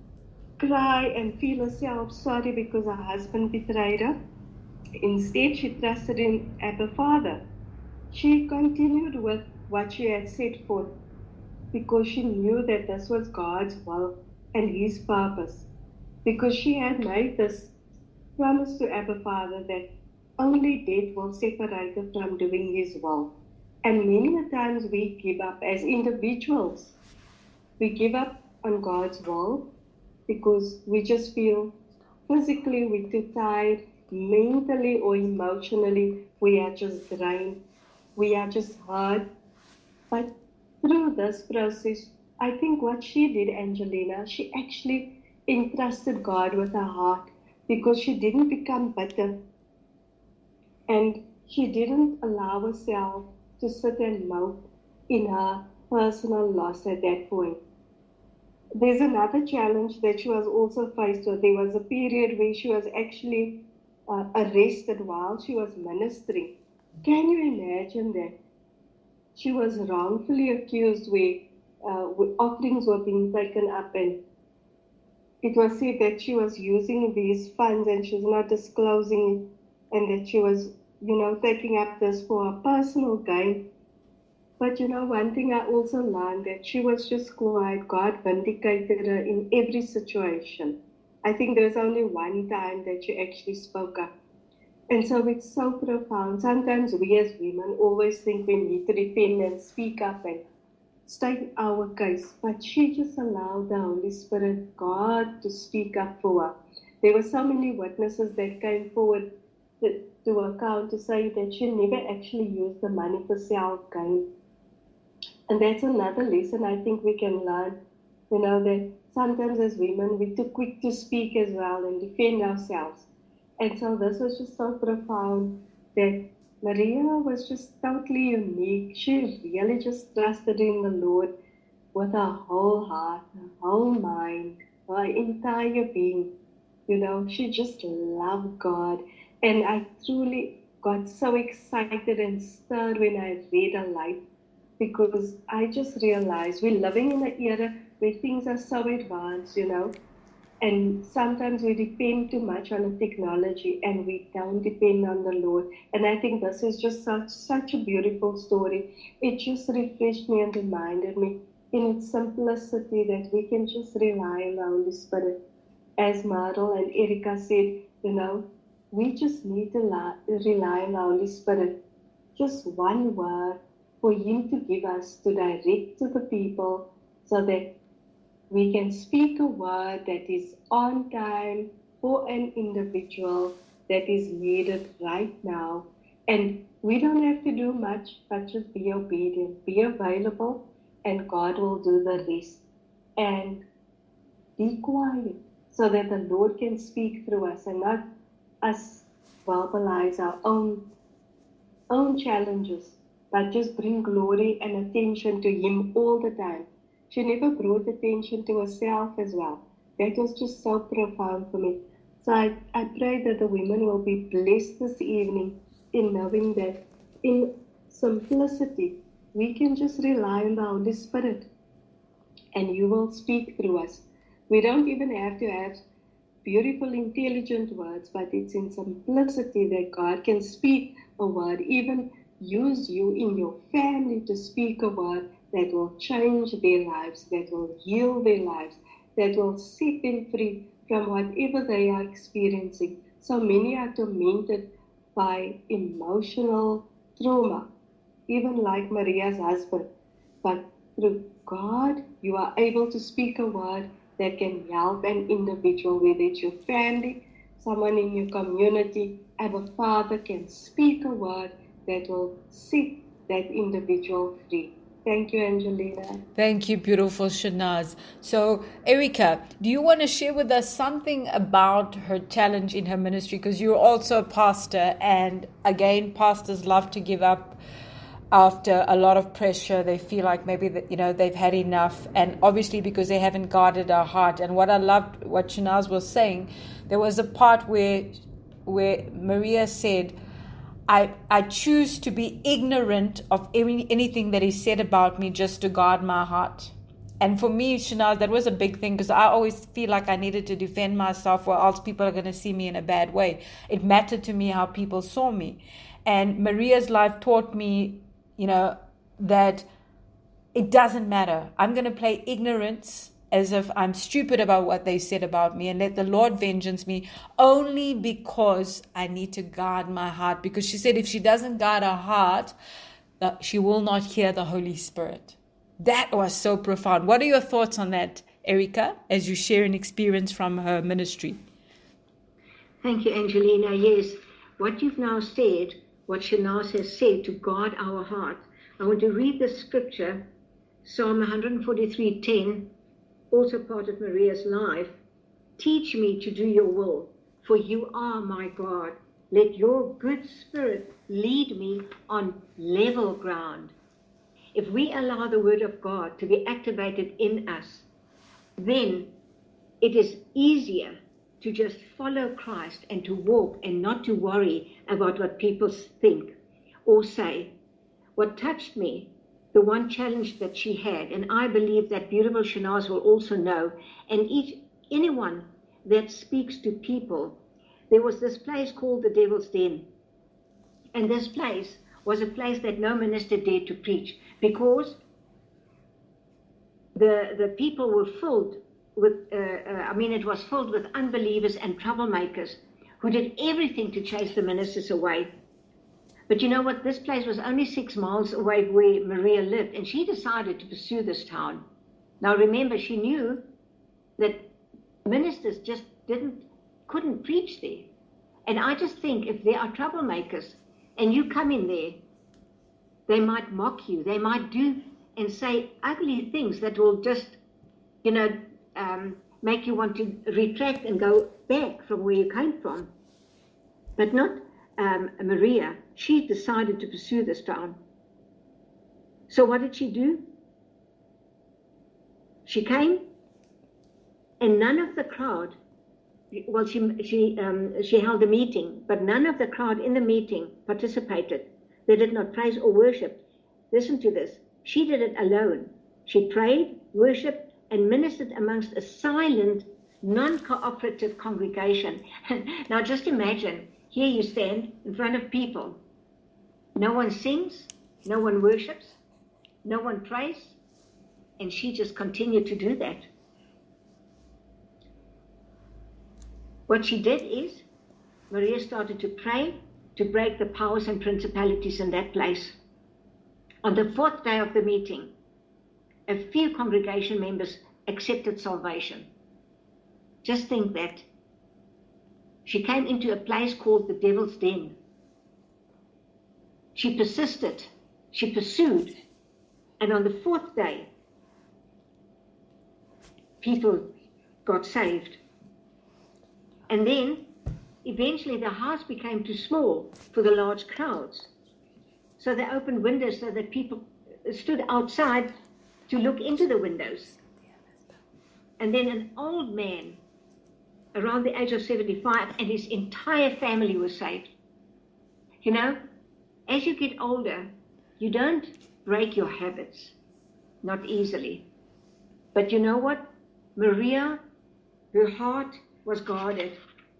cry and feel herself sorry because her husband betrayed her. Instead, she trusted in Abba Father. She continued with what she had set forth because she knew that this was God's will and His purpose. Because she had made this promise to Abba Father that only death will separate her from doing His will. And many a times we give up as individuals. We give up on God's will because we just feel physically we're too tired, mentally or emotionally we are just drained, we are just hurt. But through this process, I think what she did, Angelina, she actually entrusted God with her heart because she didn't become bitter and she didn't allow herself to sit and mope in her personal loss at that point. There's another challenge that she was also faced with. There was a period where she was actually uh, arrested while she was ministering. Can you imagine that? She was wrongfully accused where, uh, where offerings were being taken up and it was said that she was using these funds and she's not disclosing it, and that she was, you know, taking up this for her personal gain. But you know, one thing I also learned, that she was just quiet. God vindicated her in every situation. I think there's only one time that she actually spoke up. And so it's so profound. Sometimes we as women always think we need to defend and speak up and state our case. But she just allowed the Holy Spirit, God, to speak up for her. There were so many witnesses that came forward to, to account to say that she never actually used the money for self-gain. And that's another lesson I think we can learn, you know, that sometimes as women, we're too quick to speak as well and defend ourselves. And so this was just so profound that Maria was just totally unique. She really just trusted in the Lord with her whole heart, her whole mind, her entire being. You know, she just loved God. And I truly got so excited and stirred when I read her life, because I just realized we're living in an era where things are so advanced, you know, and sometimes we depend too much on the technology and we don't depend on the Lord. And I think this is just such such a beautiful story. It just refreshed me and reminded me in its simplicity that we can just rely on the Holy Spirit. As Marl and Erica said, you know, we just need to rely on the Holy Spirit. Just one word for Him to give us, to direct to the people, so that we can speak a word that is on time for an individual that is needed right now. And we don't have to do much, but just be obedient, be available, and God will do the rest. And be quiet so that the Lord can speak through us and not us verbalize our own, own challenges, but just bring glory and attention to Him all the time. She never brought attention to herself as well. That was just so profound for me. So I, I pray that the women will be blessed this evening in knowing that in simplicity, we can just rely on the Holy Spirit and you will speak through us. We don't even have to have beautiful, intelligent words, but it's in simplicity that God can speak a word, even use you in your family to speak a word that will change their lives, that will heal their lives, that will set them free from whatever they are experiencing. So many are tormented by emotional trauma, even like Maria's husband. But through God, you are able to speak a word that can help an individual, whether it's your family, someone in your community. Our Father can speak a word that will set that individual free. Thank you, Angelina. Thank you, beautiful Shanaz. So, Erica, do you want to share with us something about her challenge in her ministry? Because you're also a pastor, and again, pastors love to give up after a lot of pressure. They feel like maybe that, you know, they've had enough, and obviously because they haven't guarded our heart. And what I loved, what Shanaz was saying, there was a part where where Maria said, I, I choose to be ignorant of any, anything that is said about me just to guard my heart. And for me, Shanaz, that was a big thing, because I always feel like I needed to defend myself or else people are going to see me in a bad way. It mattered to me how people saw me. And Maria's life taught me, you know, that it doesn't matter. I'm going to play ignorance as if I'm stupid about what they said about me and let the Lord vengeance me, only because I need to guard my heart. Because she said if she doesn't guard her heart, she will not hear the Holy Spirit. That was so profound. What are your thoughts on that, Erica, as you share an experience from her ministry? Thank you, Angelina. Yes, what you've now said, what Shanaz has said, to guard our heart. I want to read the scripture, Psalm one forty-three ten, also part of Maria's life. Teach me to do your will, for you are my God. Let your good spirit lead me on level ground. If we allow the word of God to be activated in us, then it is easier to just follow Christ and to walk and not to worry about what people think or say. What touched me, the one challenge that she had, and I believe that beautiful Shanaz will also know, and each anyone that speaks to people. There was this place called the Devil's Den. And this place was a place that no minister dared to preach, because the, the people were filled with, uh, uh, I mean, it was filled with unbelievers and troublemakers who did everything to chase the ministers away. But you know what? This place was only six miles away where Maria lived, and she decided to pursue this town. Now remember, she knew that ministers just didn't, couldn't preach there. And I just think if there are troublemakers and you come in there, they might mock you. They might do and say ugly things that will just, you know, um, make you want to retract and go back from where you came from. But not um, Maria. She decided to pursue this town. So what did she do? She came, and none of the crowd, well, she she um, she held a meeting, but none of the crowd in the meeting participated. They did not praise or worship. Listen to this. She did it alone. She prayed, worshipped, and ministered amongst a silent, non-cooperative congregation. Now just imagine, here you stand in front of people. No one sings, no one worships, no one prays, and she just continued to do that. What she did is, Maria started to pray to break the powers and principalities in that place. On the fourth day of the meeting, a few congregation members accepted salvation. Just think that. She came into a place called the Devil's Den. She persisted, she pursued, and on the fourth day, people got saved. And then, eventually, the house became too small for the large crowds. So they opened windows so that people stood outside to look into the windows. And then an old man, around the age of seventy-five, and his entire family was saved. You know, as you get older, you don't break your habits, not easily. But you know what? Maria, her heart was guarded.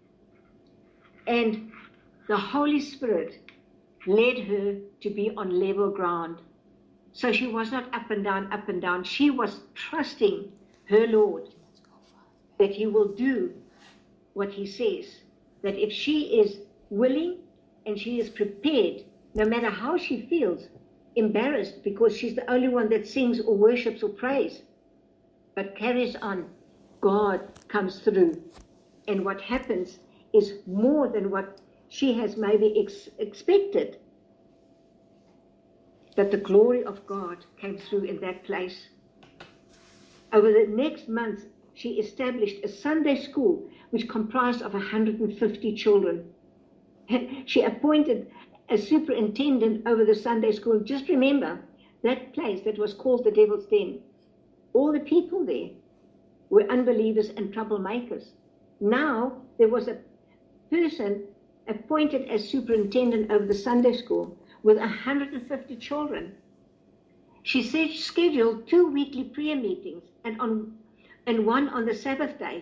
And the Holy Spirit led her to be on level ground. So she was not up and down, up and down. She was trusting her Lord that he will do what he says. That if she is willing and she is prepared, no matter how she feels, embarrassed because she's the only one that sings or worships or prays, but carries on, God comes through. And what happens is more than what she has maybe ex- expected. But the glory of God came through in that place. Over the next month, she established a Sunday school which comprised of one hundred fifty children. She appointed a superintendent over the Sunday school. Just remember, that place that was called the Devil's Den, all the people there were unbelievers and troublemakers. Now there was a person appointed as superintendent over the Sunday school with one hundred fifty children. She said she scheduled two weekly prayer meetings and on and one on the Sabbath day.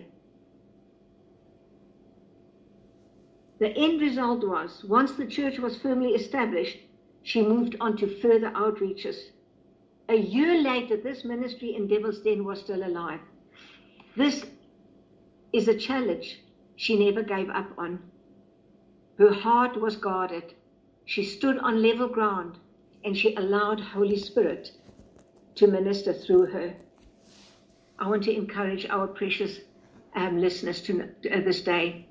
The end result was, once the church was firmly established, she moved on to further outreaches. A year later, this ministry in Devil's Den was still alive. This is a challenge she never gave up on. Her heart was guarded. She stood on level ground, and she allowed Holy Spirit to minister through her. I want to encourage our precious um, listeners to, to uh, this day.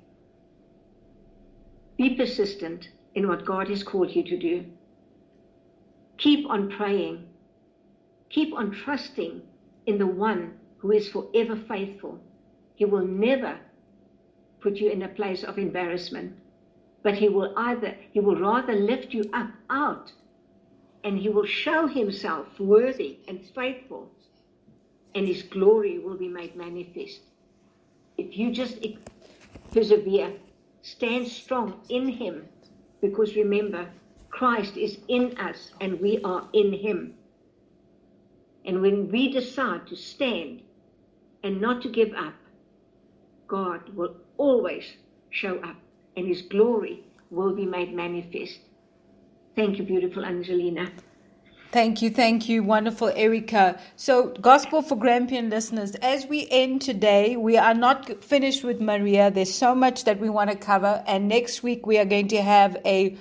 Be persistent in what God has called you to do. Keep on praying. Keep on trusting in the one who is forever faithful. He will never put you in a place of embarrassment, but he will either, he will rather lift you up out, and he will show himself worthy and faithful, and his glory will be made manifest. If you just persevere, stand strong in him, because remember, Christ is in us and we are in him. And when we decide to stand and not to give up, God will always show up and His glory will be made manifest. Thank you, beautiful Angelina. Thank you, thank you, wonderful Erica. So, Gospel for Grampian listeners, as we end today, we are not finished with Maria. There's so much that we want to cover, and next week we are going to have a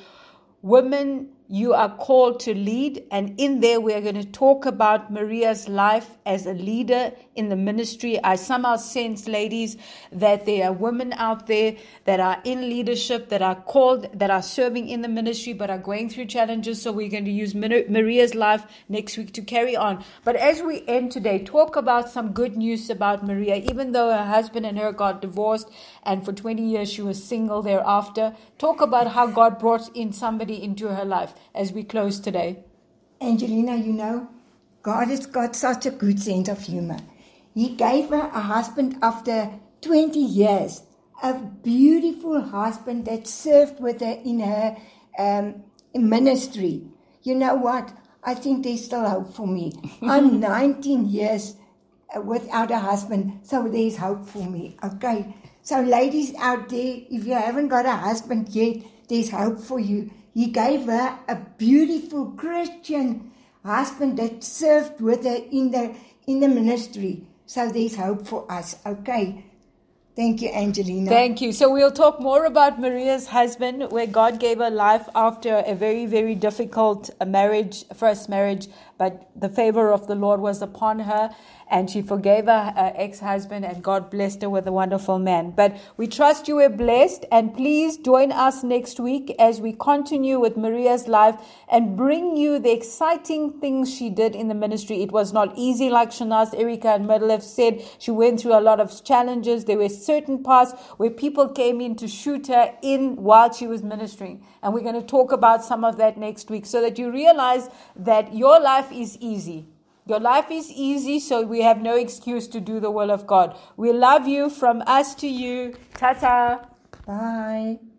Women You Are Called to Lead, and in there we are going to talk about Maria's life as a leader in the ministry. I somehow sense, ladies, that there are women out there that are in leadership, that are called, that are serving in the ministry, but are going through challenges. So we're going to use Maria's life next week to carry on. But as we end today, talk about some good news about Maria. Even though her husband and her got divorced, and for twenty years she was single thereafter, talk about how God brought in somebody into her life as we close today. Angelina, you know, God has got such a good sense of humor. He gave her a husband after twenty years, a beautiful husband that served with her in her um, ministry. You know what? I think there's still hope for me. I'm nineteen years without a husband, so there's hope for me, okay? So ladies out there, if you haven't got a husband yet, there's hope for you. He gave her a beautiful Christian husband that served with her in the in the ministry. So there's hope for us. Okay. Thank you, Angelina. Thank you. So we'll talk more about Maria's husband, where God gave her life after a very, very difficult marriage, first marriage, but the favor of the Lord was upon her, and she forgave her uh, ex-husband, and God blessed her with a wonderful man. But we trust you were blessed, and please join us next week as we continue with Maria's life and bring you the exciting things she did in the ministry. It was not easy, like Shanaz, Erica, and Myrtle have said. She went through a lot of challenges. There were certain parts where people came in to shoot her in while she was ministering. And we're going to talk about some of that next week so that you realize that your life is easy. Your life is easy, so we have no excuse to do the will of God. We love you from us to you. Ta-ta. Bye.